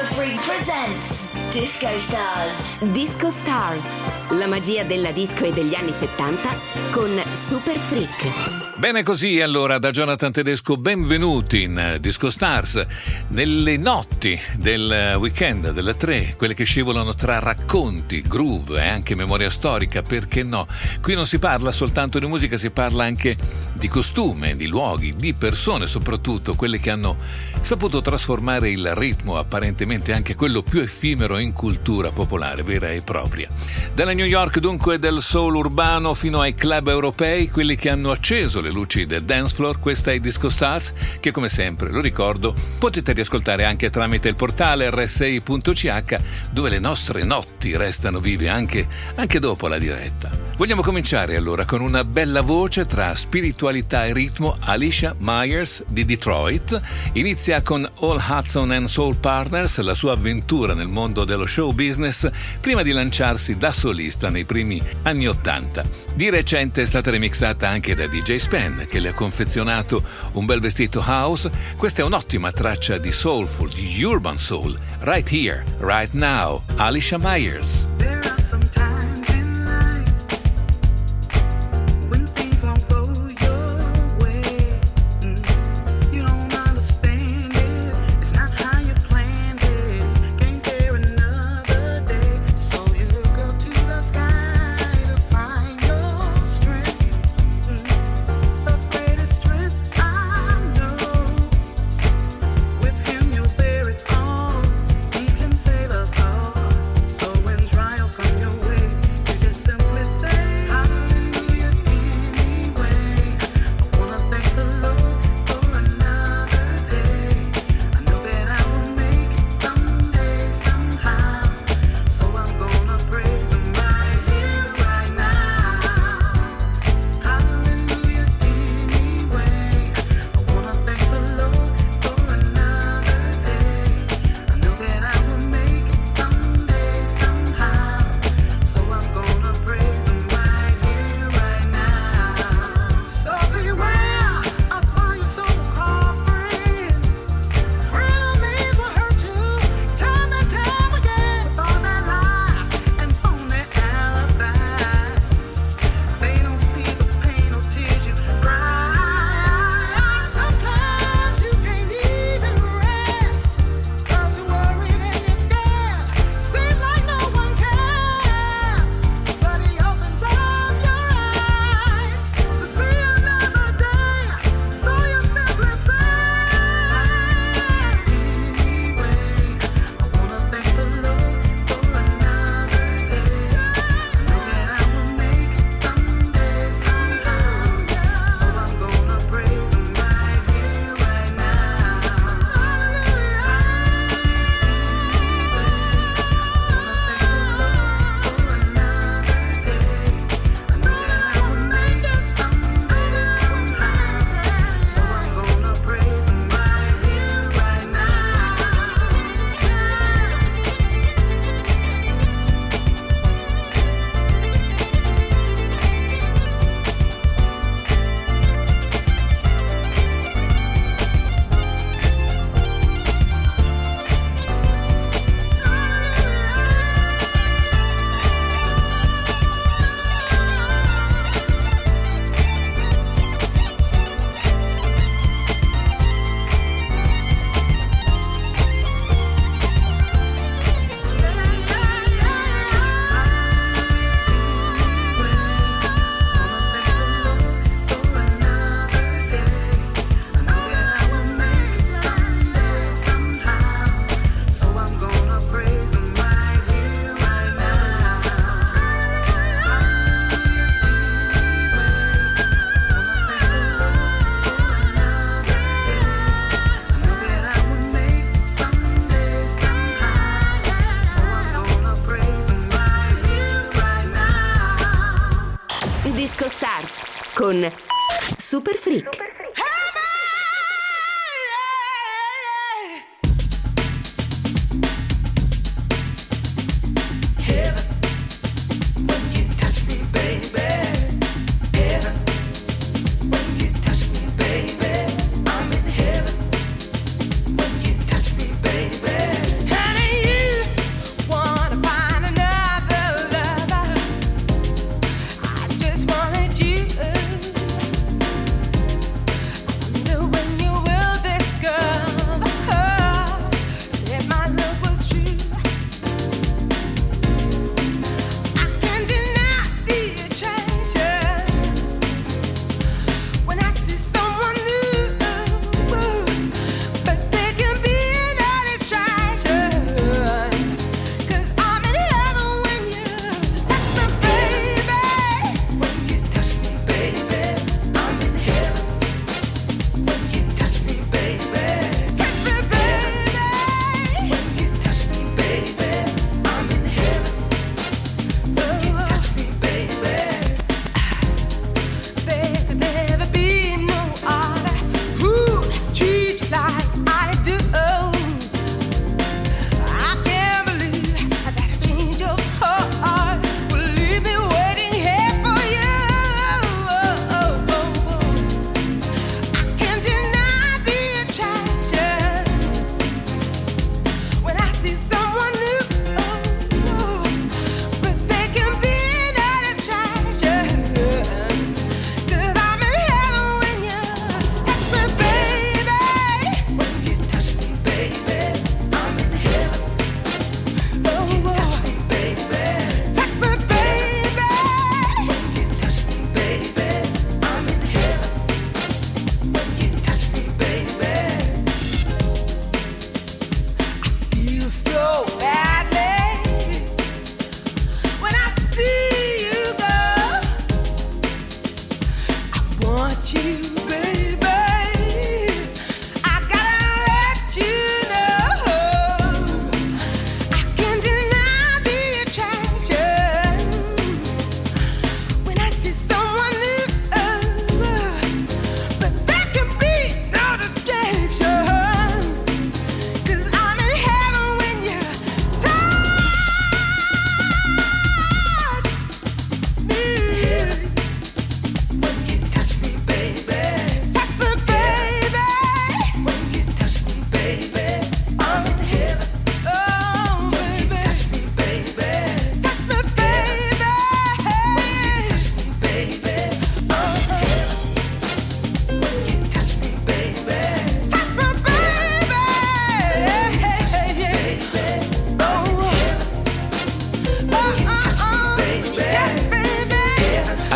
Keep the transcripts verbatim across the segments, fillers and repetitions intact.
Super Freak presents Disco Stars. Disco Stars, la magia della disco e degli anni settanta con Super Freak. Bene così, allora da Jonathan Tedesco benvenuti in Disco Stars, nelle notti del weekend delle tre, quelle che scivolano tra racconti, groove e anche memoria storica, perché no? Qui non si parla soltanto di musica, si parla anche di costume, di luoghi, di persone, soprattutto quelle che hanno saputo trasformare il ritmo, apparentemente anche quello più effimero, in cultura popolare vera e propria. Dalla New York dunque del soul urbano fino ai club europei, quelli che hanno acceso le luci del dance floor, questa è Disco Stars, che come sempre, lo ricordo, potete riascoltare anche tramite il portale erre sei punto ci acca, dove le nostre notti restano vive anche, anche dopo la diretta. Vogliamo cominciare allora con una bella voce tra spiritualità e ritmo. Alicia Myers di Detroit inizia con All Hudson and Soul Partners la sua avventura nel mondo dello show business prima di lanciarsi da solista nei primi anni ottanta. Di recente è stata remixata anche da D J Spen, che le ha confezionato un bel vestito house. Questa è un'ottima traccia di soulful, di urban soul. Right Here, Right Now, Alicia Myers. Disco Stars con Super Freak. Honey,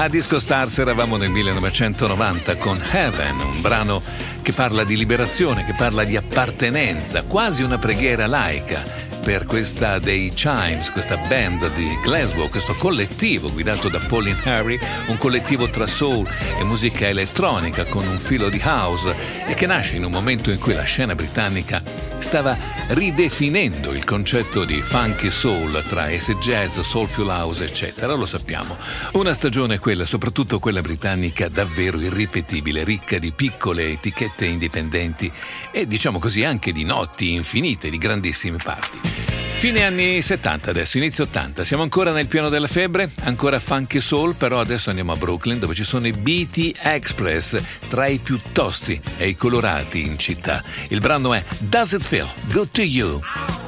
A Disco Stars eravamo nel millenovecentonovanta con Heaven, un brano che parla di liberazione, che parla di appartenenza, quasi una preghiera laica per questa dei Chimes, questa band di Glasgow, questo collettivo guidato da Pauline Harry, un collettivo tra soul e musica elettronica con un filo di house e che nasce in un momento in cui la scena britannica stava ridefinendo il concetto di funky soul tra acid jazz, soulful house, eccetera. Lo sappiamo. Una stagione quella, soprattutto quella britannica, davvero irripetibile, ricca di piccole etichette indipendenti e, diciamo così, anche di notti infinite, di grandissime parti. Fine anni settanta adesso, inizio ottanta, siamo ancora nel piano della febbre, ancora funky soul, però adesso andiamo a Brooklyn dove ci sono i B T Express, tra i più tosti e i colorati in città. Il brano è Does It Feel Good to You?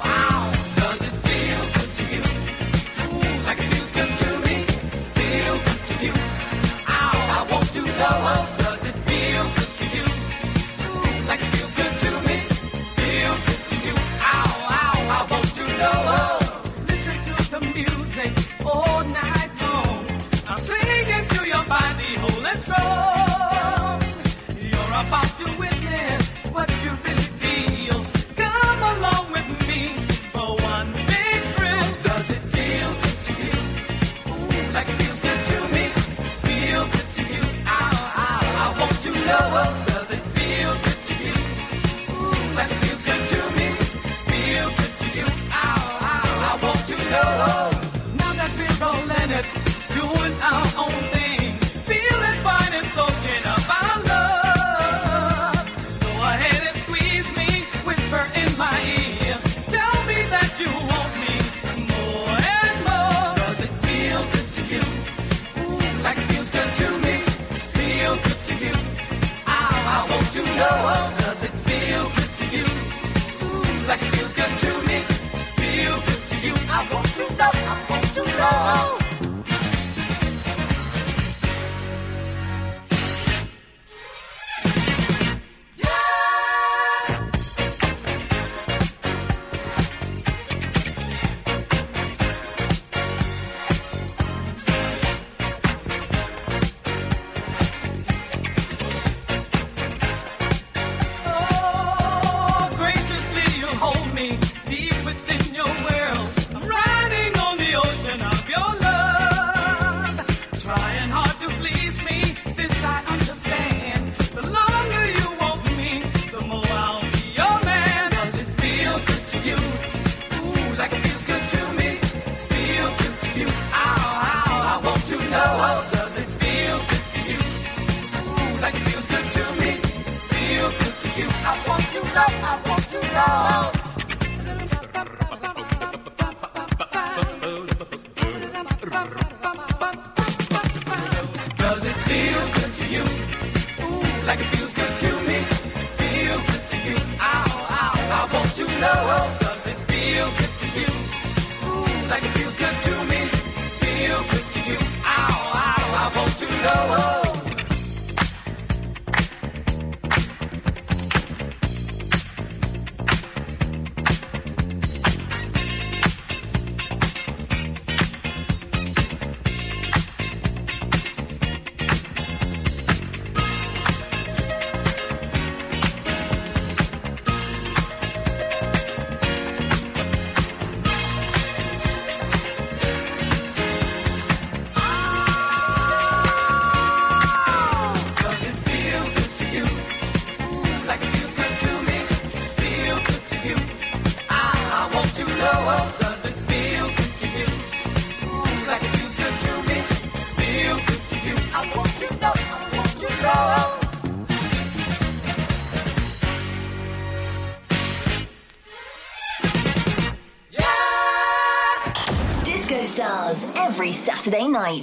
Every Saturday night.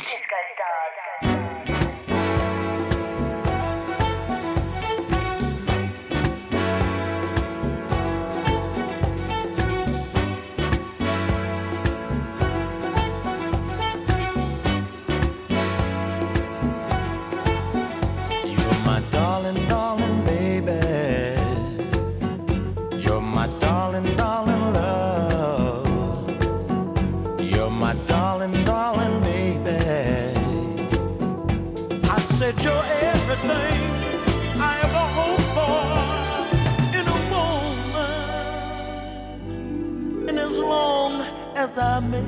Darling, darling, baby. as long as I may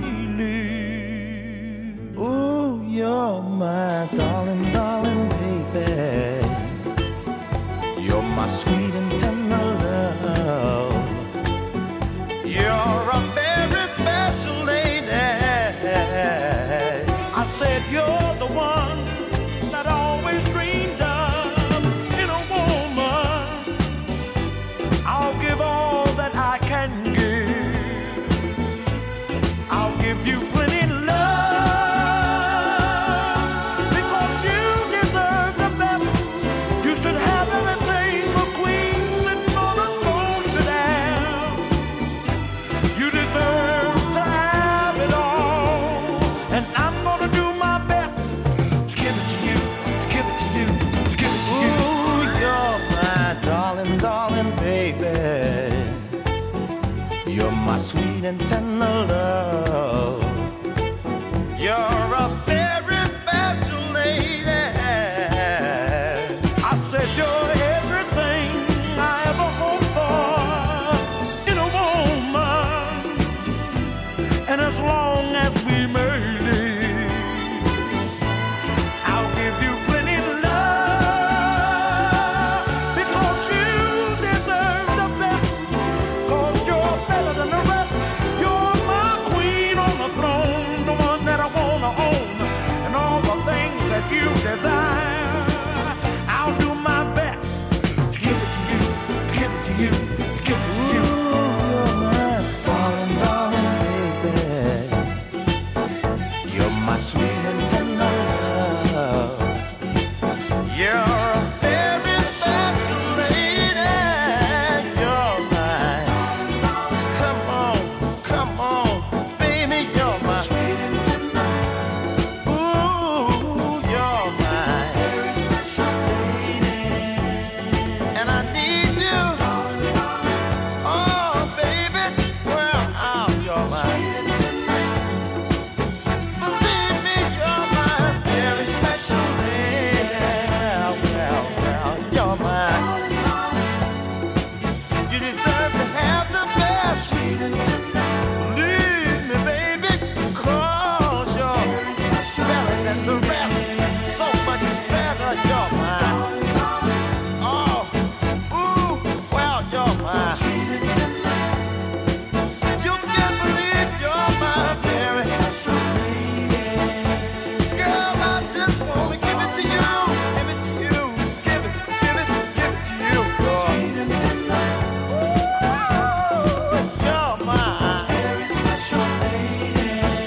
live. Oh, you're my darling, darling baby. You're my sweet and tender love. You're a very special lady. I said you're the one that I always dreamed of. In a woman, I'll give all that I can give. I'll give you plenty love, because you deserve the best. You should have everything a queen sitting on a throne should have. You deserve to have it all, and I'm gonna do my best to give it to you, to give it to you, to give it to you. Ooh, you're my darling, darling baby. You're my sweet and tender love. You're a very special lady. I said you're everything I ever hoped for in a woman. And as long as we may live, I'll give you plenty love, because you deserve the best. Cause you're better than the rest. You're my queen on the throne, the one that I wanna own, and all the things that you desire. I'll do my best to give it to you, to give it to you, to give it to you. Ooh, you're my darling, darling baby. You're my sweet and tender love. You're a very special lady. You're mine. Come on, come on, baby, you're my sweet and tender. Ooh, you're my very special lady. And I need you. Oh, baby, well, oh, you're my sweet and tender. Believe me, you're my very special lady. Well, well, well, you're mine. You deserve to have the best. Sweet and tender. Believe me, baby, cause you're better than the rest. So much better, you're mine. Oh, ooh, well, you're mine. Sweet and tender. You can't believe you're my very special lady. Girl, I just wanna give it to you, give it to you, give it, give it, give it to you, girl. Sweet and tender. Ooh, you're my very special lady.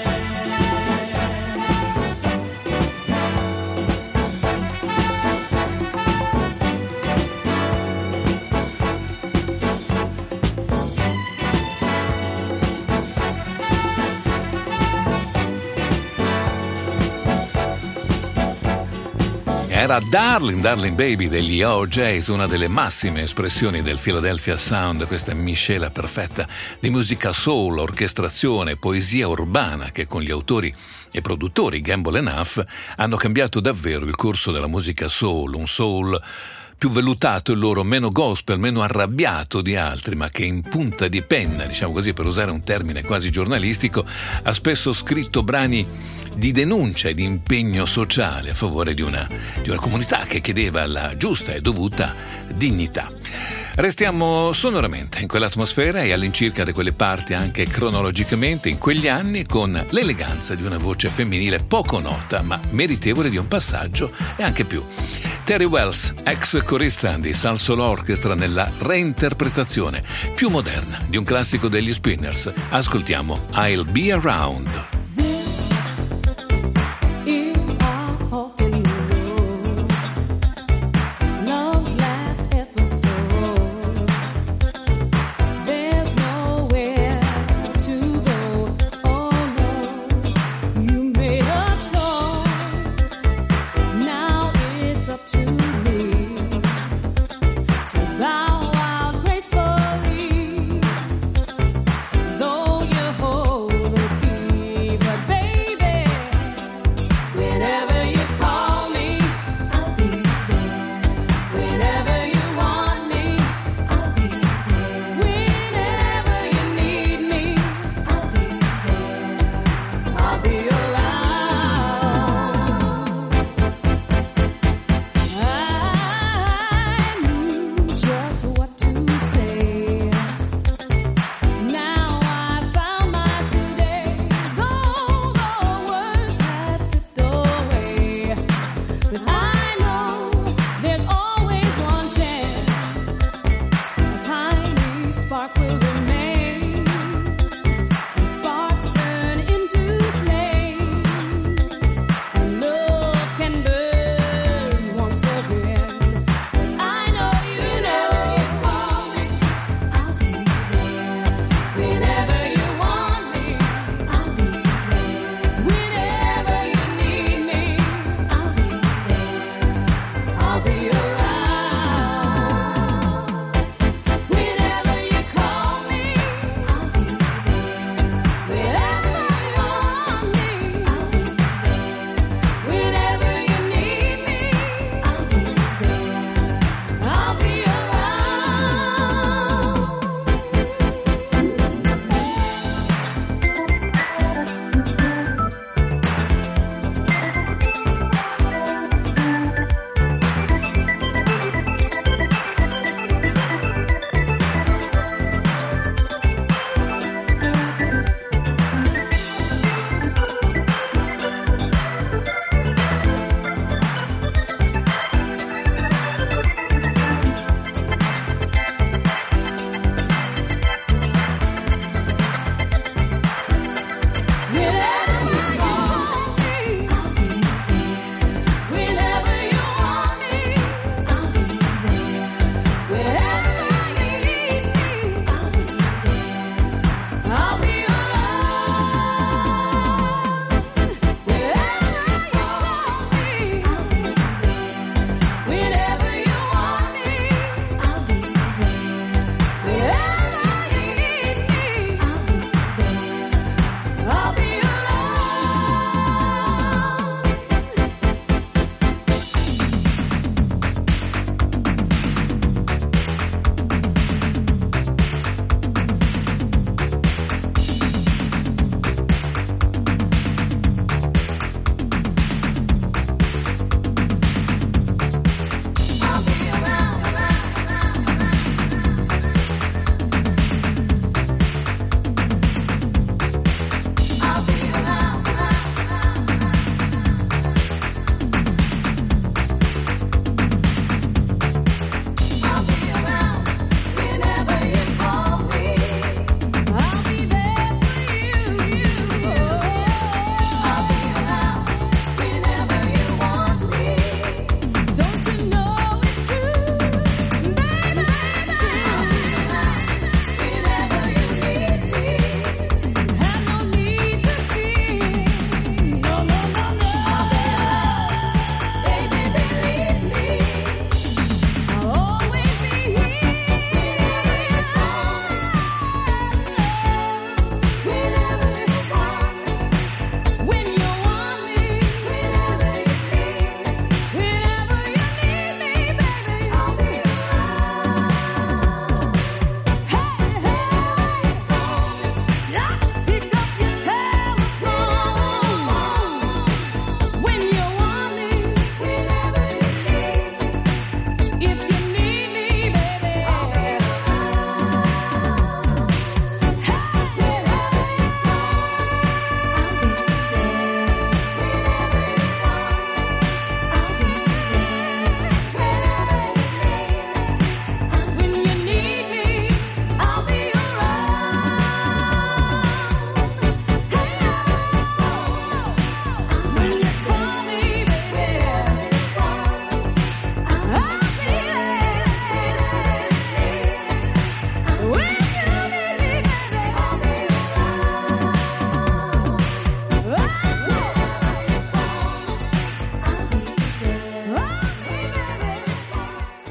Era Darling, Darling Baby degli O J's, una delle massime espressioni del Philadelphia Sound, questa miscela perfetta di musica soul, orchestrazione, poesia urbana che con gli autori e produttori Gamble and Huff hanno cambiato davvero il corso della musica soul, un soul più vellutato il loro, meno gospel, meno arrabbiato di altri, ma che in punta di penna, diciamo così per usare un termine quasi giornalistico, ha spesso scritto brani di denuncia e di impegno sociale a favore di una, di una comunità che chiedeva la giusta e dovuta dignità. Restiamo sonoramente in quell'atmosfera e all'incirca di quelle parti anche cronologicamente in quegli anni, con l'eleganza di una voce femminile poco nota ma meritevole di un passaggio e anche più. Terry Wells, ex corista di Salsoul Orchestra, nella reinterpretazione più moderna di un classico degli Spinners. Ascoltiamo I'll Be Around. Though you hold the key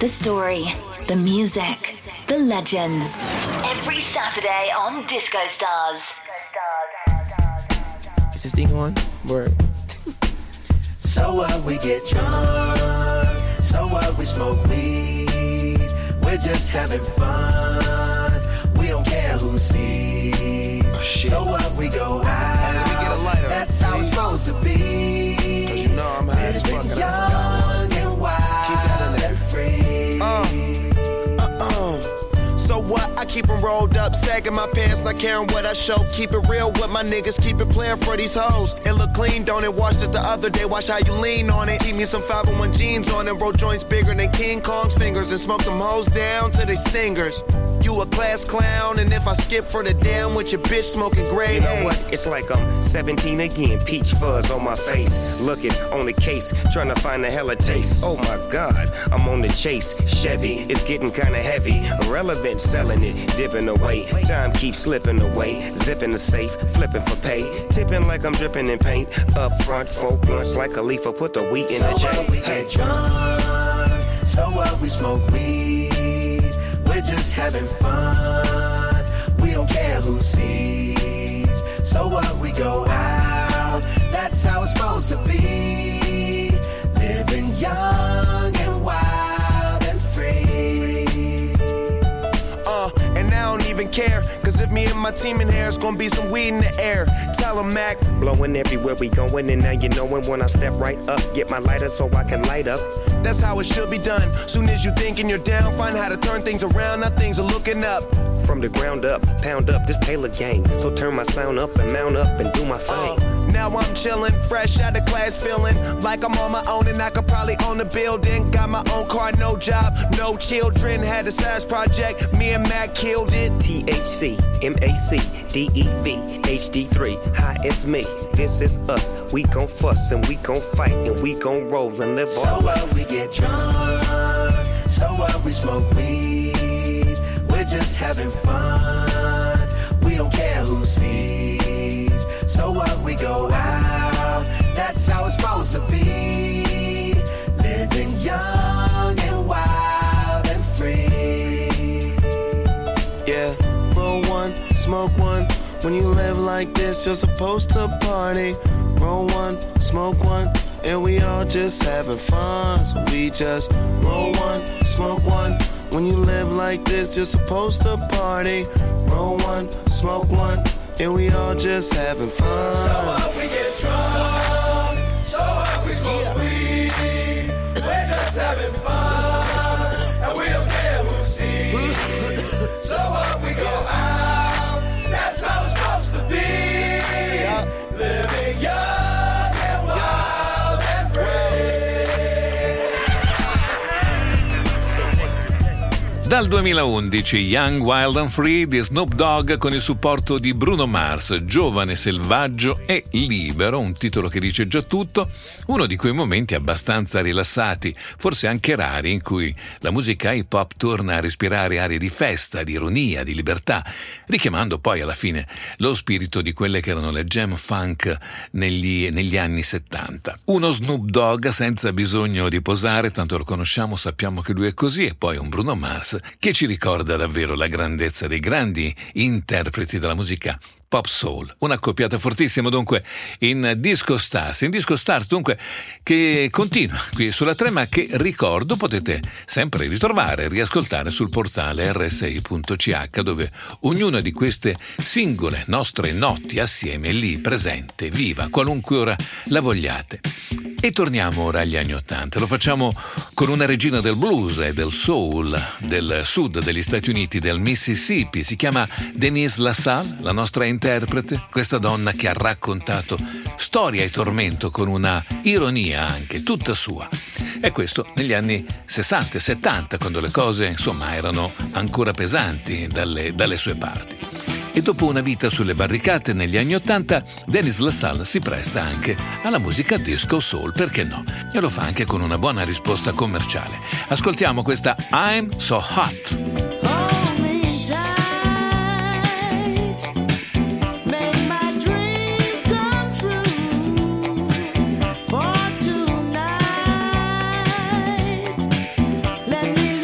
The story, the music, the legends. Every Saturday on Disco Stars. Is this thing on? Word. So what, we get drunk. So what, we smoke weed. We're just having fun. We don't care who sees. Oh, shit. So what, we go out. Let me get a lighter, That's how please. it's supposed to be. Cause you know I'm high as fuck. Living young and wild. Keep that in there. And free. Uh, uh-uh. So what? I keep them rolled up, sagging my pants, not caring what I show. Keep it real with my niggas, keep it playing for these hoes. It look clean, don't it? Washed it the other day, watch how you lean on it. Eat me some five oh one jeans on it, roll joints bigger than King Kong's fingers, and smoke them hoes down to they stingers. You a class clown, and if I skip for the damn with your bitch smoking gray. You know what? It's like I'm seventeen again, peach fuzz on my face. Looking on the case, trying to find a hella taste. Oh my God, I'm on the chase. Chevy, it's getting kinda heavy. Irrelevant, selling it, dipping away. Time keeps slipping away. Zipping the safe, flipping for pay. Tipping like I'm dripping in paint. Up front, four blunts like a leaf, put the wheat in So the J. what, we Hey. get drunk. So what, we smoke weed. We're just having fun. We don't care who sees. So what, we go out. That's how it's supposed to be. Living young and wild and free. Uh, and I don't even care, cause if me and my team in here, it's gonna be some weed in the air. Tell 'em, Mac. Blowing everywhere we going, and now you knowin' when I step right up. Get my lighter so I can light up. That's how it should be done. Soon as you thinking you're down, find how to turn things around. Now things are looking up. From the ground up, pound up this Taylor gang. So turn my sound up and mount up and do my thing. Uh, now I'm chillin', fresh out of class, feeling like I'm on my own and I could probably own a building. Got my own car, no job, no children. Had a size project, me and Mac killed it. T H C, M A C, D E V, H D three. Hi, it's me. This is us. We gon' fuss and we gon' fight and we gon' roll and live So our life. what, we get drunk. So what, we smoke weed. We're just having fun. We don't care who sees. So what, we go out. That's how it's supposed to be. Living young and wild and free. Yeah, roll one, smoke one. When you live like this, you're supposed to party. Roll one, smoke one, and we all just having fun. So we just roll one, smoke one. When you live like this, you're supposed to party. Roll one, smoke one, and we all just having fun. So what, we get drunk. So what, we smoke weed. We're just having fun. And we don't care who sees. So what, we go out. That's how it's supposed to be. Living young and wild and free. Dal duemilaundici Young, Wild and Free di Snoop Dogg con il supporto di Bruno Mars, Giovane, selvaggio e libero, un titolo che dice già tutto, uno di quei momenti abbastanza rilassati, forse anche rari, in cui la musica hip hop torna a respirare arie di festa, di ironia, di libertà, richiamando poi alla fine lo spirito di quelle che erano le jam funk negli, negli anni settanta. Uno Snoop Dogg senza bisogno di posare, tanto lo conosciamo, sappiamo che lui è così, e poi un Bruno Mars che ci ricorda davvero la grandezza dei grandi interpreti della musica pop soul. Una accoppiata fortissima dunque in Disco Stars, in Disco Stars dunque che continua qui sulla tre, ma che ricordo potete sempre ritrovare e riascoltare sul portale erre esse i punto ci acca, dove ognuna di queste singole nostre notti assieme è lì presente, viva, qualunque ora la vogliate. E torniamo ora agli anni Ottanta. Lo facciamo con una regina del blues e del soul del sud degli Stati Uniti, del Mississippi. Si chiama Denise LaSalle, la nostra interprete, questa donna che ha raccontato storia e tormento con una ironia anche tutta sua. E questo negli anni sessanta e settanta, quando le cose insomma erano ancora pesanti dalle, dalle sue parti. E dopo una vita sulle barricate negli anni Ottanta, Denise LaSalle si presta anche alla musica disco soul, perché no? E lo fa anche con una buona risposta commerciale. Ascoltiamo questa I'm So Hot. Let me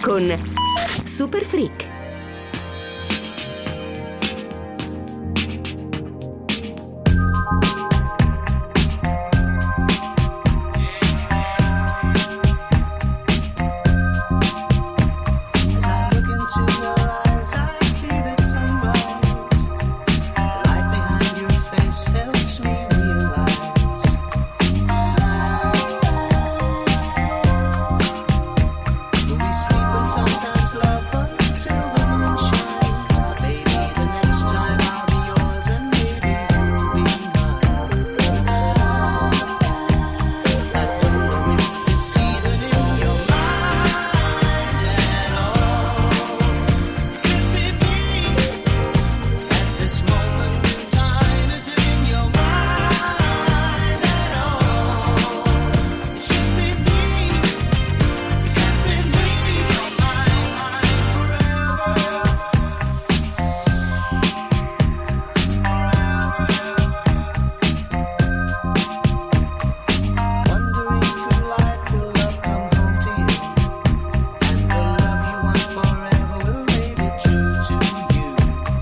con Super Freak. Sometimes love until the moon shines. Baby, the next time I'll be yours and maybe you'll be mine. I don't know if it's even in your mind at all. Could it be at this moment in time? Is it in your mind at all? It should be me, because it may be your mind. Wandering through life, will love come home to you? And the love you want forever will make it true to you.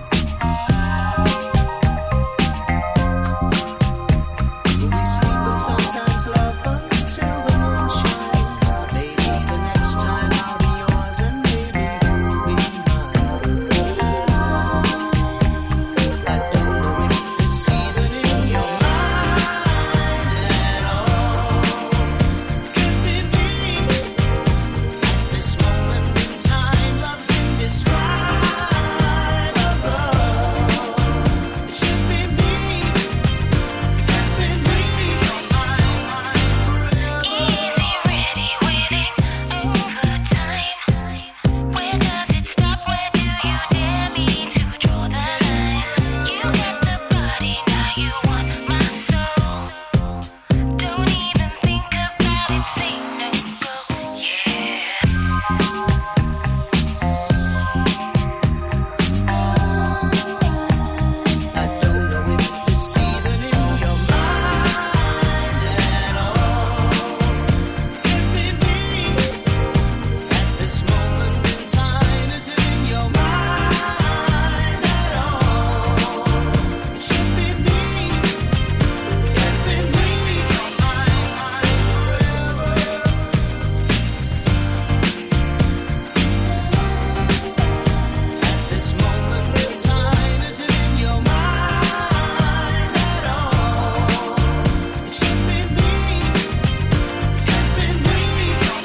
Will we sleep, but sometimes love until the moon shines? Maybe the next time I'll be yours and maybe you'll be mine. I don't know if it's even in your mind at all. Could it be at this moment in time? Love's indescribable. It should be me, because it may be your mind forever. Easy, ready, winning over time. Where does it stop? Where do you dare me to draw the line? You got the body, now you want my soul. Don't even think about it, say no go. Yeah. I don't know if it's even in your mind at all. Could it be at this moment in time? Is it in your mind at all? It should be me, because it may be your mind forever. At this moment in time, is it in your mind at all? It should be me, because it may be your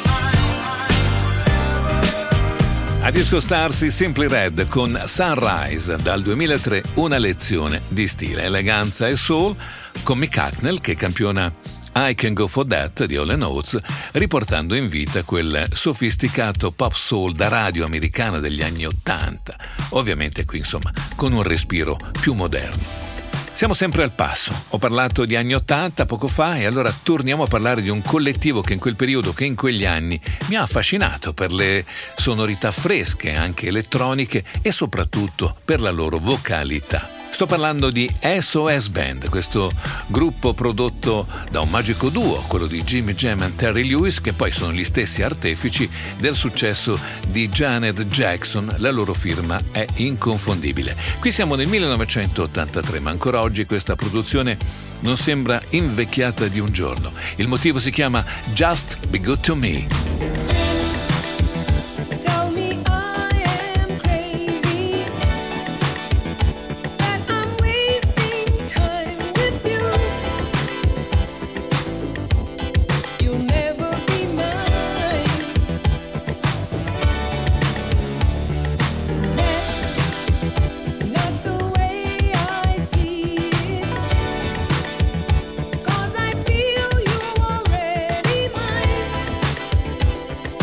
mind. A Disco Stars i Simply Red con Sunrise, dal duemilatré, una lezione di stile, eleganza e soul, con Mick Hucknall che campiona I Can Go For That di Hall and Oates, riportando in vita quel sofisticato pop soul da radio americana degli anni ottanta, ovviamente qui insomma con un respiro più moderno. Siamo sempre al passo. Ho parlato di anni ottanta poco fa e allora torniamo a parlare di un collettivo che in quel periodo, che in quegli anni mi ha affascinato per le sonorità fresche, anche elettroniche, e soprattutto per la loro vocalità. Sto parlando di S O S Band, questo gruppo prodotto da un magico duo, quello di Jimmy Jam e Terry Lewis, che poi sono gli stessi artefici del successo di Janet Jackson. La loro firma è inconfondibile. Qui siamo nel millenovecentottantatré, ma ancora oggi questa produzione non sembra invecchiata di un giorno. Il motivo si chiama Just Be Good To Me. Tell me I am crazy, that I'm wasting time with you. You'll never be mine. That's not the way I see it, 'cause I feel you're already mine.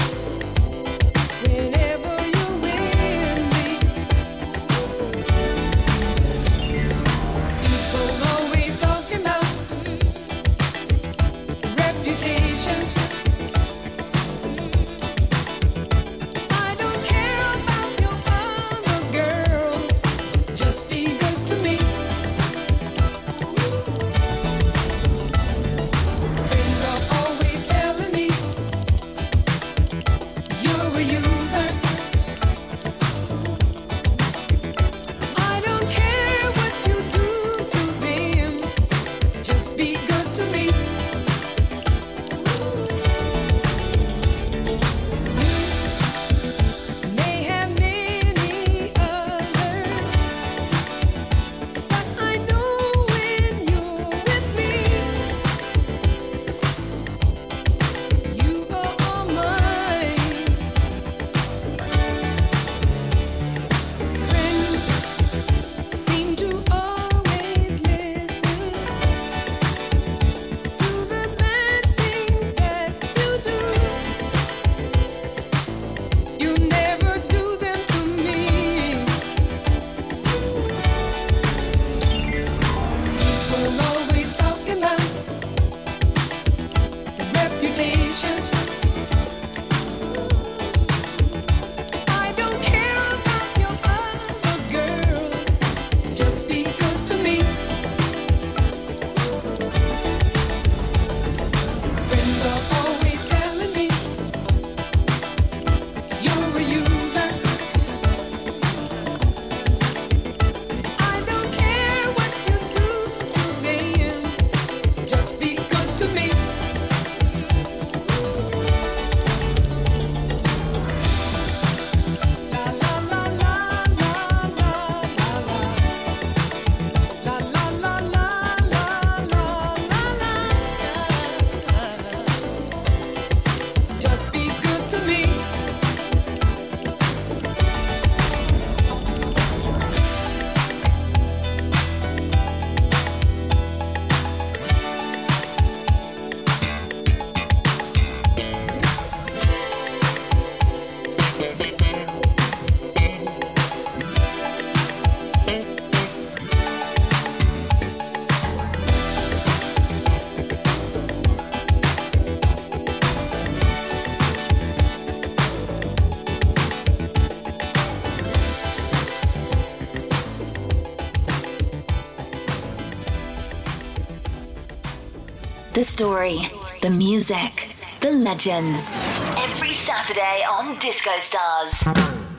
The story, the music, the legends. Every Saturday on Disco Stars.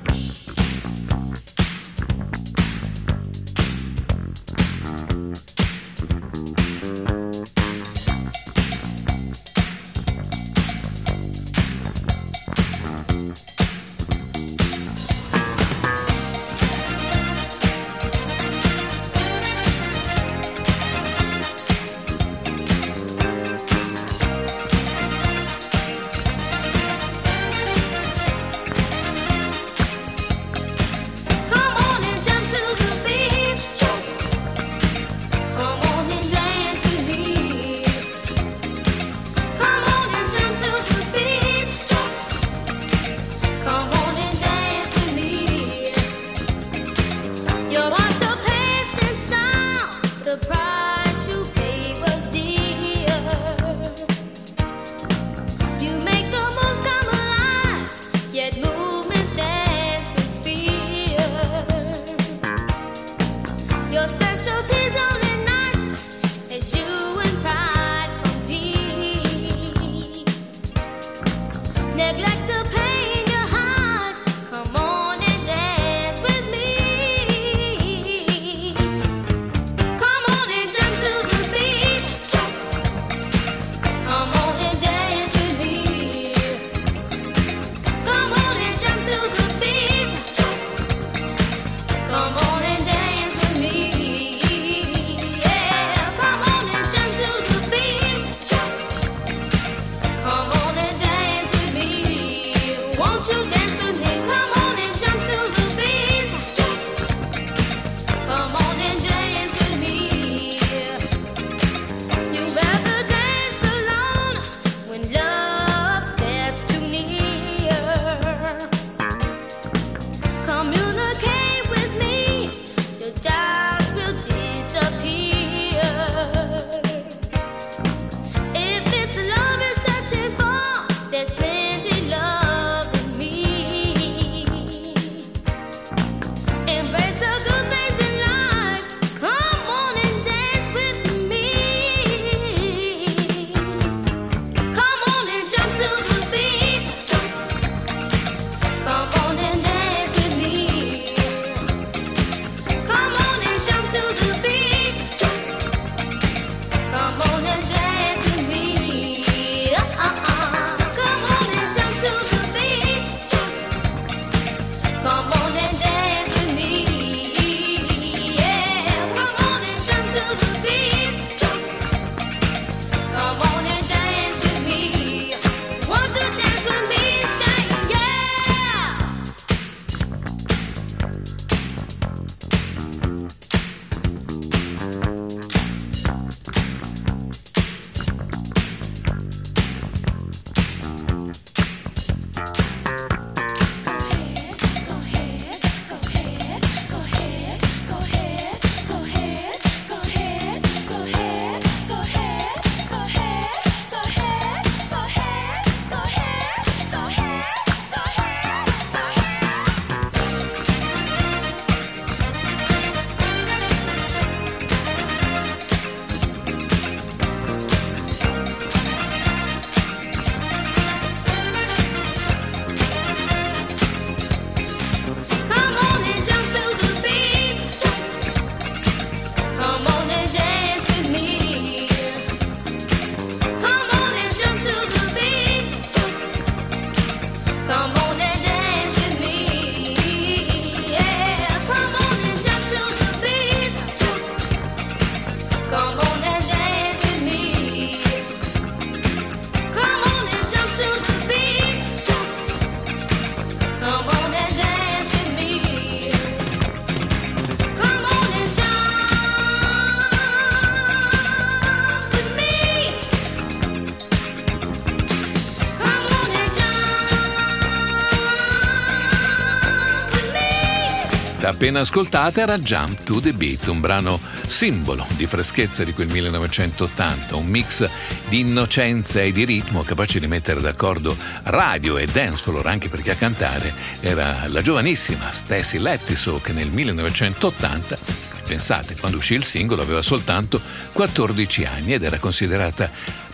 appena ascoltata era Jump to the Beat, un brano simbolo di freschezza di quel millenovecentottanta, un mix di innocenza e di ritmo capace di mettere d'accordo radio e dance floor, anche perché a cantare era la giovanissima Stacy Lattisaw, che nel millenovecentottanta, pensate, quando uscì il singolo aveva soltanto quattordici anni ed era considerata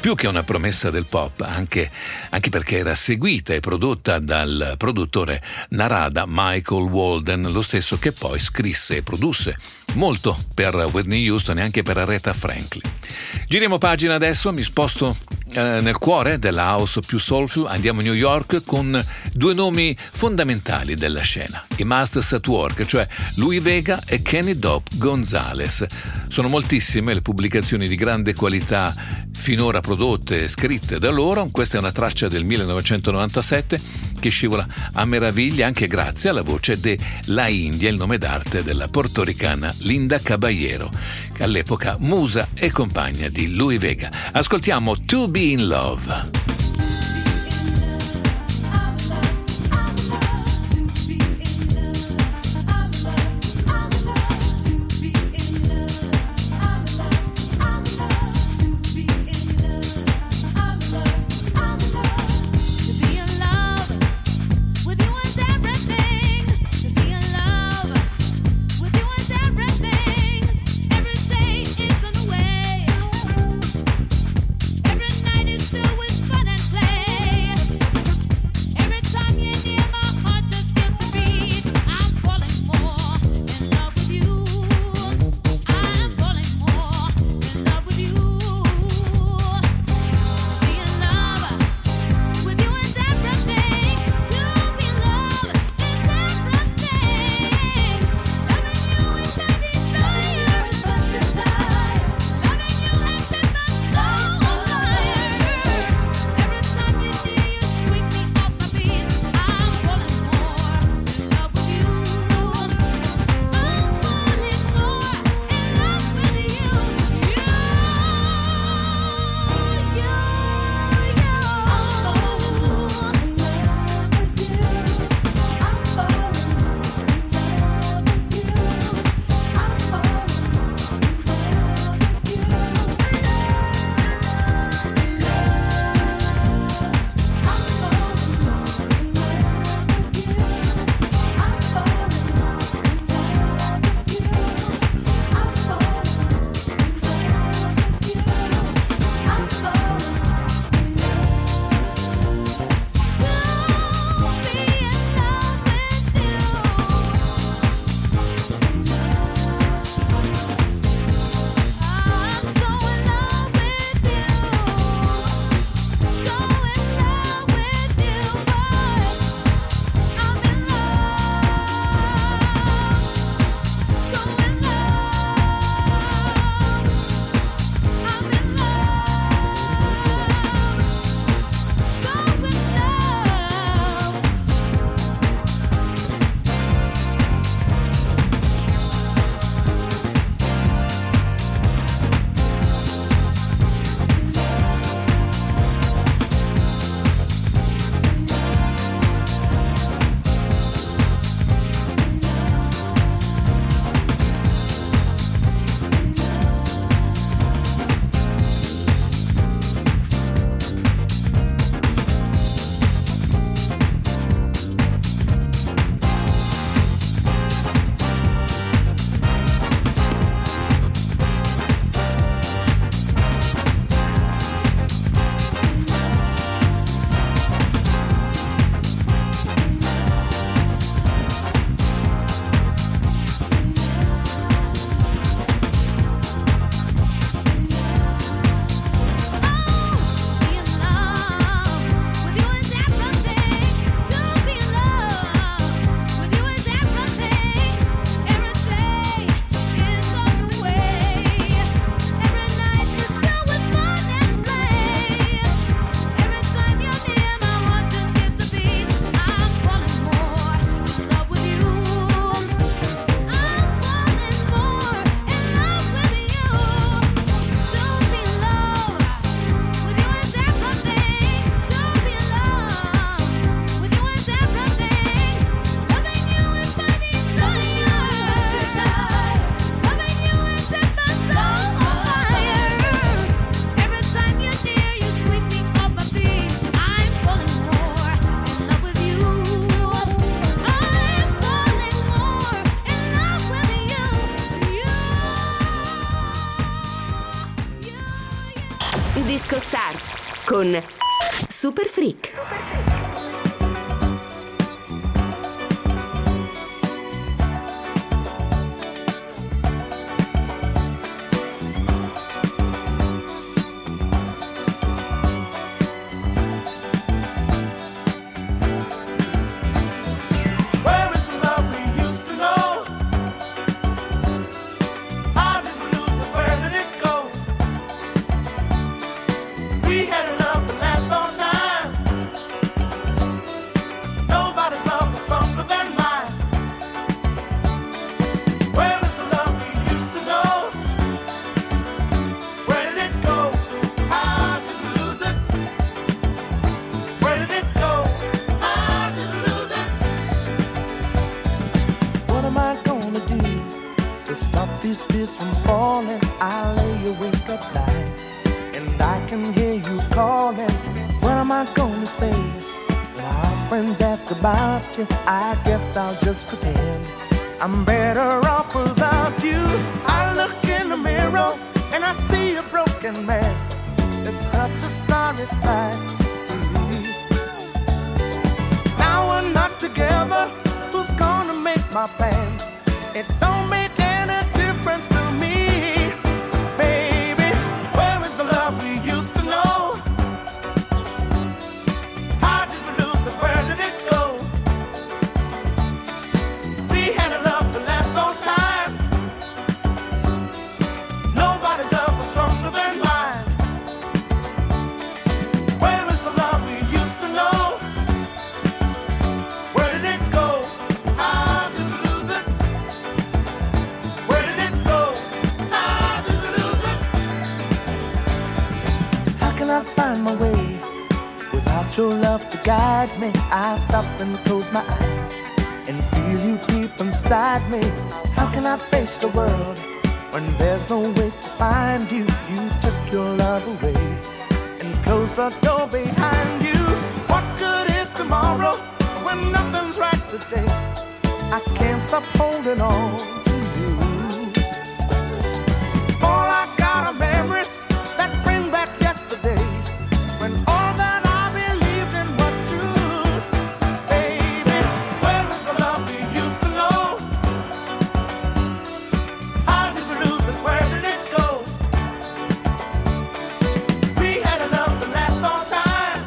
più che una promessa del pop, anche, anche perché era seguita e prodotta dal produttore Narada Michael Walden, lo stesso che poi scrisse e produsse molto per Whitney Houston e anche per Aretha Franklin. Giriamo pagina adesso, mi sposto eh, nel cuore della house più soulful, andiamo a New York con due nomi fondamentali della scena, i Masters at Work, cioè Louie Vega e Kenny Dope Gonzalez. Sono moltissime le pubblicazioni di grande qualità finora prodotte e scritte da loro. Questa è una traccia del millenovecentonovantasette che scivola a meraviglia anche grazie alla voce de La India, il nome d'arte della portoricana Linda Caballero, all'epoca musa e compagna di Louie Vega. Ascoltiamo To Be in Love. Disco Stars, con Super Freak. Where is the love we used to know? How did we lose it? Where did it go? We had a love that lasts all time. Nobody's love was stronger than mine. Where is the love we used to know? Where did it go? How did we lose it? Where did it go? How did we lose it? What am I gonna do to stop these tears from falling? I lay awake at night and I can hear you calling. What am I gonna say when our friends ask about you? I guess I'll just pretend I'm better off without you. I look in the mirror and I see a broken man. It's such a sorry sight to see. Now we're not together. Who's gonna make my plans? It don't make any difference to me, baby. Where is the love we used to know? How did we lose it? Where did it go? We had a love to last all time. Nobody's love was stronger than mine. Where is the love we used to know? Where did it go? How did we lose it? Where did it go? How did we lose it? How can I find my way without your love to guide me? I stop and close my eyes and feel you deep inside me. How can I face the world when there's no way to find you? You took your love away and closed the door behind you. What good is tomorrow when nothing's right today? I can't stop holding on to you. All I got are memories that bring back yesterday, when all that I believed in was true. Baby, where is the love we used to know? How did we lose it? Where did it go? We had a love that lasts all time.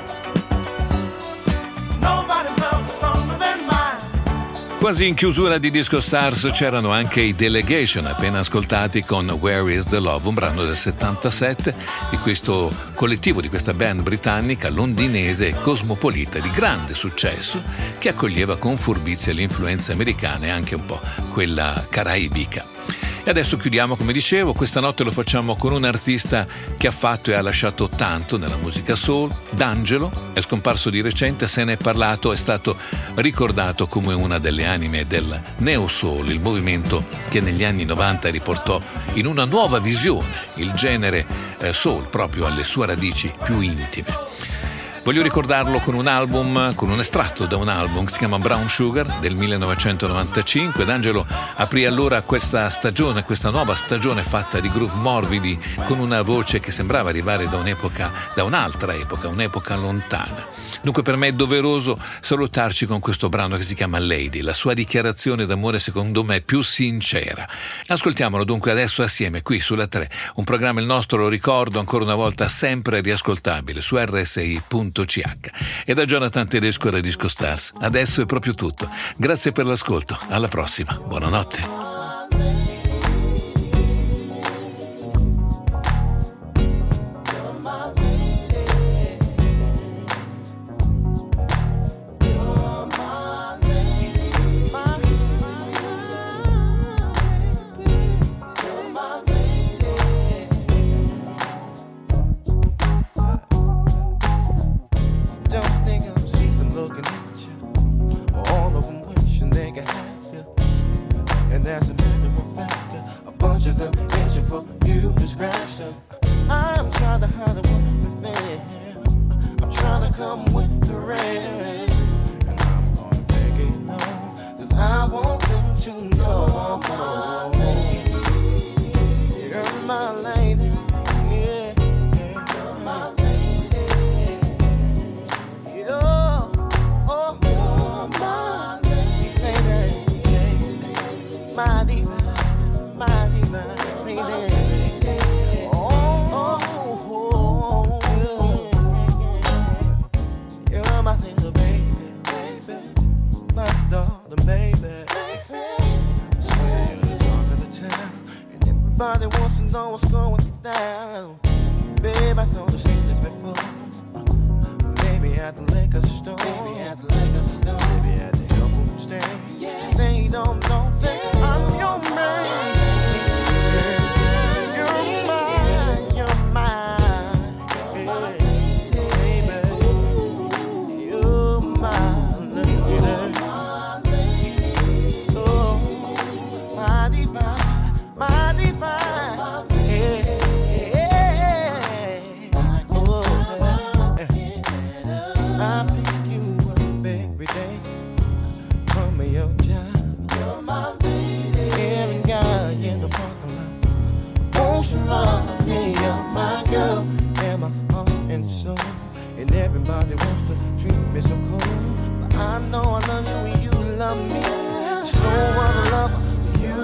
Nobody's love was stronger than mine. Quasi in chiusura di Disco Stars c'erano anche i Delegation, appena ascoltati con Where is the Love, un brano del settantasette di questo collettivo, di questa band britannica londinese e cosmopolita di grande successo, che accoglieva con furbizia l'influenza americana e anche un po' quella caraibica. E adesso chiudiamo, come dicevo, questa notte lo facciamo con un artista che ha fatto e ha lasciato tanto nella musica soul. D'Angelo è scomparso di recente, se ne è parlato, è stato ricordato come una delle anime del neo soul, il movimento che negli anni novanta riportò in una nuova visione il genere eh, soul proprio alle sue radici più intime. Voglio ricordarlo con un album, con un estratto da un album che si chiama Brown Sugar del millenovecentonovantacinque. D'Angelo aprì allora questa stagione, questa nuova stagione fatta di groove morbidi, con una voce che sembrava arrivare da un'epoca, da un'altra epoca, un'epoca lontana. Dunque per me è doveroso salutarci con questo brano che si chiama Lady, la sua dichiarazione d'amore secondo me più sincera. Ascoltiamolo dunque adesso assieme qui sulla tre, un programma, il nostro, lo ricordo ancora una volta, sempre riascoltabile su R S I punto C H. E da Jonathan Tedesco da Disco Stars adesso è proprio tutto. Grazie per l'ascolto, alla prossima, buonanotte. As a matter of fact, a bunch of them itching for you to scratch them. I'm trying to hide what we feel. I'm trying to come with the rain. And I'm gonna make it known, 'cause I want them to know I'm my lady. You're my lady. Yeah, yeah. You're my lady. know what's going down. Babe, I know you've seen this before. Maybe at the liquor store. Maybe at the liquor store. Maybe at the health food stand. Yeah. They don't know that I'm your man. And everybody wants to treat me so cold, but I know I love you and you love me. Just don't wanna love you.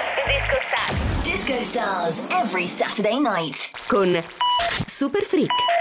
Disco Stars every Saturday night con Super Freak.